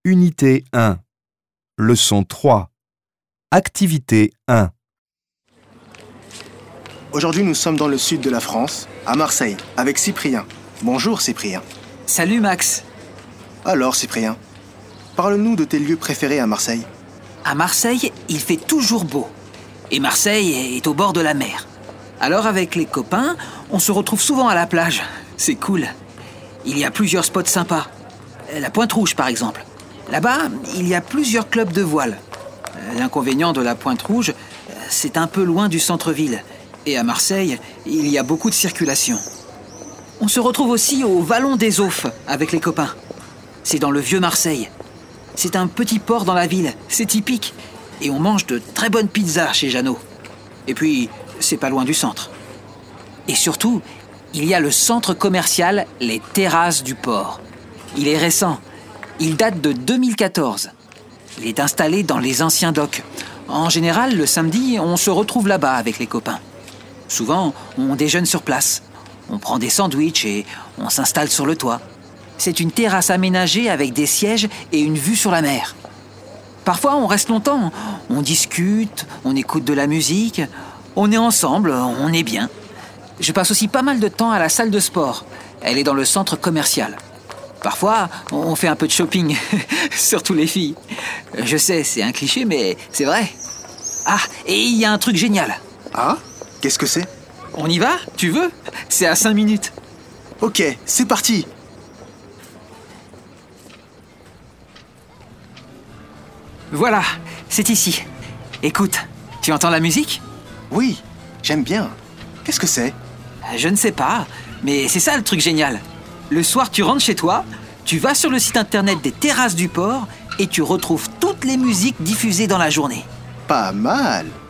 Unité 1. Leçon 3. Activité 1. Aujourd'hui, nous sommes dans le sud de la France, à Marseille, avec Cyprien. Bonjour Cyprien. Salut Max. Alors Cyprien, parle-nous de tes lieux préférés à Marseille. À Marseille, il fait toujours beau. Et Marseille est au bord de la mer. Alors avec les copains, on se retrouve souvent à la plage. C'est cool. Il y a plusieurs spots sympas. La Pointe Rouge par exemple. Là-bas, il y a plusieurs clubs de voile. L'inconvénient de la Pointe Rouge, c'est un peu loin du centre-ville. Et à Marseille, il y a beaucoup de circulation. On se retrouve aussi au Vallon des Aufs avec les copains. C'est dans le vieux Marseille. C'est un petit port dans la ville, c'est typique. Et on mange de très bonnes pizzas chez Jeannot. Et puis, c'est pas loin du centre. Et surtout, il y a le centre commercial Les Terrasses du Port. Il est récent. Il date de 2014. Il est installé dans les anciens docks. En général, le samedi, on se retrouve là-bas avec les copains. Souvent, on déjeune sur place. On prend des sandwichs et on s'installe sur le toit. C'est une terrasse aménagée avec des sièges et une vue sur la mer. Parfois, on reste longtemps. On discute, on écoute de la musique. On est ensemble, on est bien. Je passe aussi pas mal de temps à la salle de sport. Elle est dans le centre commercial. Parfois, on fait un peu de shopping, surtout les filles. Je sais, c'est un cliché, mais c'est vrai. Ah, et il y a un truc génial. Ah, qu'est-ce que c'est? On y va? Tu veux? C'est à 5 minutes. Ok, c'est parti. Voilà, c'est ici. Écoute, tu entends la musique? Oui, j'aime bien. Qu'est-ce que c'est? Je ne sais pas, mais c'est ça le truc génial. Le soir, tu rentres chez toi, tu vas sur le site internet des Terrasses du Port et tu retrouves toutes les musiques diffusées dans la journée. Pas mal.